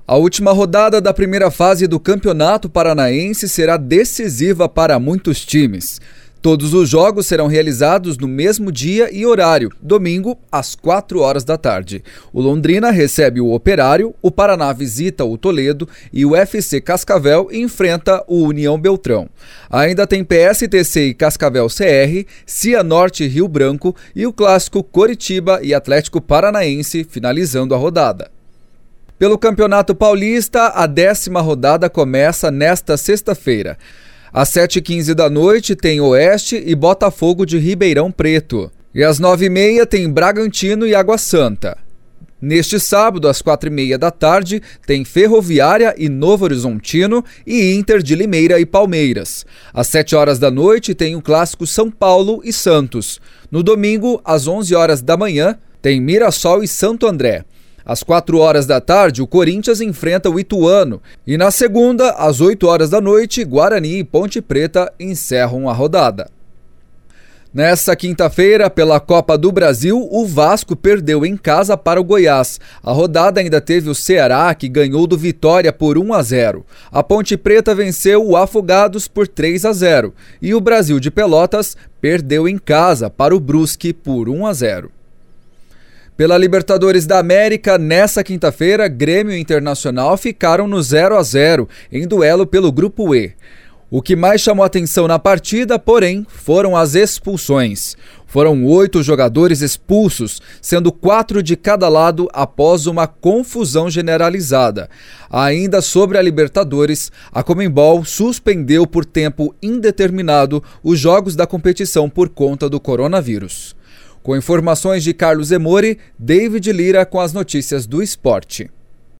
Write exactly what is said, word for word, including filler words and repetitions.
A última rodada da primeira fase do Campeonato Paranaense será decisiva para muitos times. Todos os jogos serão realizados no mesmo dia e horário, domingo, às quatro horas da tarde. O Londrina recebe o Operário, o Paraná visita o Toledo e o F C Cascavel enfrenta o União Beltrão. Ainda tem P S T C e Cascavel C R, Cianorte e Rio Branco e o clássico Coritiba e Atlético Paranaense finalizando a rodada. Pelo Campeonato Paulista, a décima rodada começa nesta sexta-feira. Às sete e quinze da noite tem Oeste e Botafogo de Ribeirão Preto. E às nove e meia tem Bragantino e Água Santa. Neste sábado, às quatro e meia da tarde, tem Ferroviária e Novo Horizontino e Inter de Limeira e Palmeiras. Às sete horas da noite tem o clássico São Paulo e Santos. No domingo, às onze horas da manhã, tem Mirassol e Santo André. Às quatro horas da tarde, o Corinthians enfrenta o Ituano. E na segunda, às oito horas da noite, Guarani e Ponte Preta encerram a rodada. Nessa quinta-feira, pela Copa do Brasil, o Vasco perdeu em casa para o Goiás. A rodada ainda teve o Ceará, que ganhou do Vitória por um a zero. A Ponte Preta venceu o Afogados por três a zero. E o Brasil de Pelotas perdeu em casa para o Brusque por um a zero. Pela Libertadores da América, nessa quinta-feira, Grêmio e Internacional ficaram no zero a zero em duelo pelo Grupo E. O que mais chamou atenção na partida, porém, foram as expulsões. Foram oito jogadores expulsos, sendo quatro de cada lado após uma confusão generalizada. Ainda sobre a Libertadores, a Conmebol suspendeu por tempo indeterminado os jogos da competição por conta do coronavírus. Com informações de Carlos Emori, David Lira com as notícias do esporte.